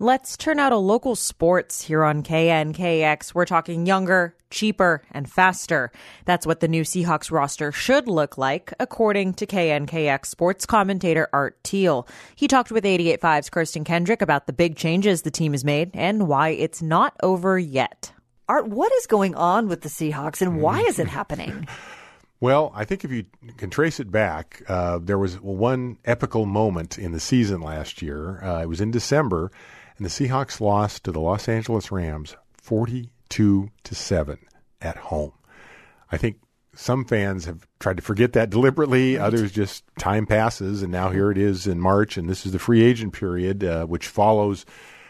Let's turn out to local sports here on KNKX. We're talking younger, cheaper, and faster. That's what the new Seahawks roster should look like, according to KNKX sports commentator Art Teal. He talked with 88.5's Kirsten Kendrick about the big changes the team has made and why it's not over yet. Art, what is going on with the Seahawks and why is it happening? Well, I think if you can trace it back, there was one epical moment in the season last year. It was in December, and the Seahawks lost to the Los Angeles Rams 42-7 at home. I think some fans have tried to forget that deliberately. Right. Others just time passes, and now here it is in March, and this is the free agent period, which follows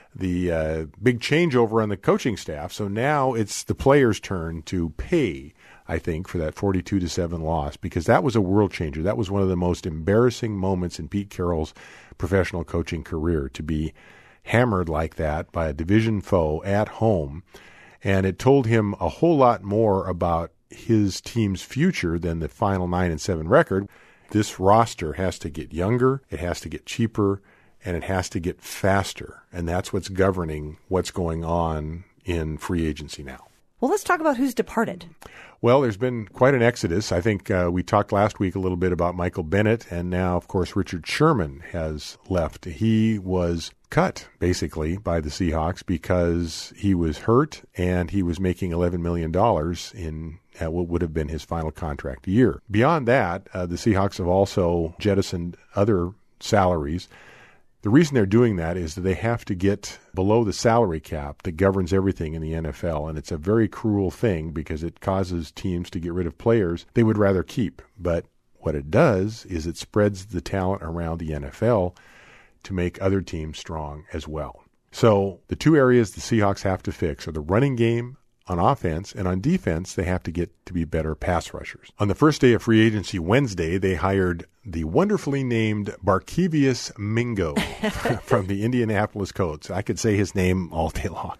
the big changeover on the coaching staff. So now it's the players' turn to pay, I think, for that 42-7 loss, because that was a world changer. That was one of the most embarrassing moments in Pete Carroll's professional coaching career, to be hammered like that by a division foe at home. And it told him a whole lot more about his team's future than the final 9-7 record. This roster has to get younger, it has to get cheaper, and it has to get faster. And that's what's governing what's going on in free agency now. Well, let's talk about who's departed. Well, there's been quite an exodus. I think we talked last week a little bit about Michael Bennett, and now, of course, Richard Sherman has left. He was cut, basically, by the Seahawks because he was hurt and he was making $11 million in what would have been his final contract year. Beyond that, the Seahawks have also jettisoned other salaries. The reason they're doing that is that they have to get below the salary cap that governs everything in the NFL, and it's a very cruel thing because it causes teams to get rid of players they would rather keep. But what it does is it spreads the talent around the NFL to make other teams strong as well. So the two areas the Seahawks have to fix are the running game on offense, and on defense, they have to get to be better pass rushers. On the first day of free agency, Wednesday, they hired the wonderfully named Barkevious Mingo from the Indianapolis Colts. I could say his name all day long.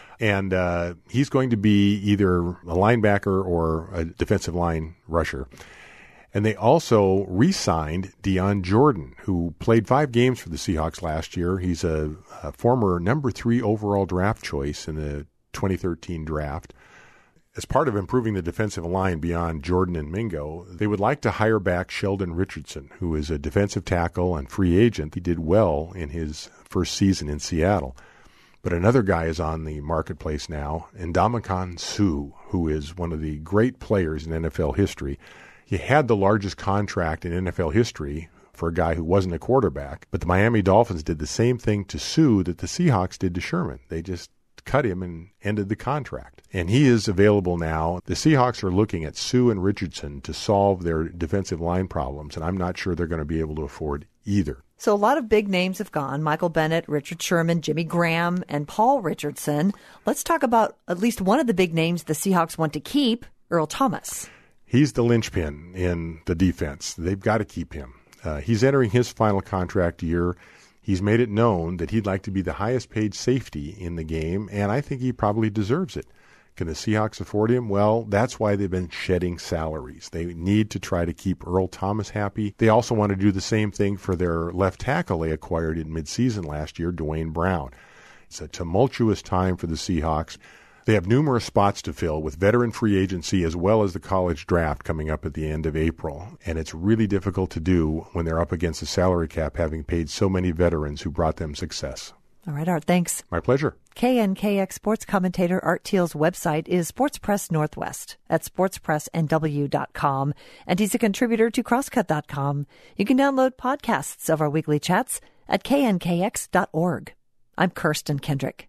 And he's going to be either a linebacker or a defensive line rusher. And they also re-signed Dion Jordan, who played 5 games for the Seahawks last year. He's a former number 3 overall draft choice in the 2013 draft. As part of improving the defensive line beyond Jordan and Mingo, they would like to hire back Sheldon Richardson, who is a defensive tackle and free agent. He did well in his first season in Seattle. But another guy is on the marketplace now, Ndamukong Suh, who is one of the great players in NFL history. He had the largest contract in NFL history for a guy who wasn't a quarterback. But the Miami Dolphins did the same thing to Suh that the Seahawks did to Sherman. They just cut him and ended the contract. And he is available now. The Seahawks are looking at Suh and Richardson to solve their defensive line problems, and I'm not sure they're going to be able to afford either. So a lot of big names have gone. Michael Bennett, Richard Sherman, Jimmy Graham, and Paul Richardson. Let's talk about at least one of the big names the Seahawks want to keep, Earl Thomas. He's the linchpin in the defense. They've got to keep him. He's entering his final contract year. He's made it known that he'd like to be the highest paid safety in the game, and I think he probably deserves it. Can the Seahawks afford him? Well, that's why they've been shedding salaries. They need to try to keep Earl Thomas happy. They also want to do the same thing for their left tackle they acquired in midseason last year, Dwayne Brown. It's a tumultuous time for the Seahawks. They have numerous spots to fill with veteran free agency as well as the college draft coming up at the end of April. And it's really difficult to do when they're up against the salary cap, having paid so many veterans who brought them success. All right, Art, thanks. My pleasure. KNKX sports commentator Art Teal's website is Sports Press Northwest at sportspressnw.com, and he's a contributor to crosscut.com. You can download podcasts of our weekly chats at knkx.org. I'm Kirsten Kendrick.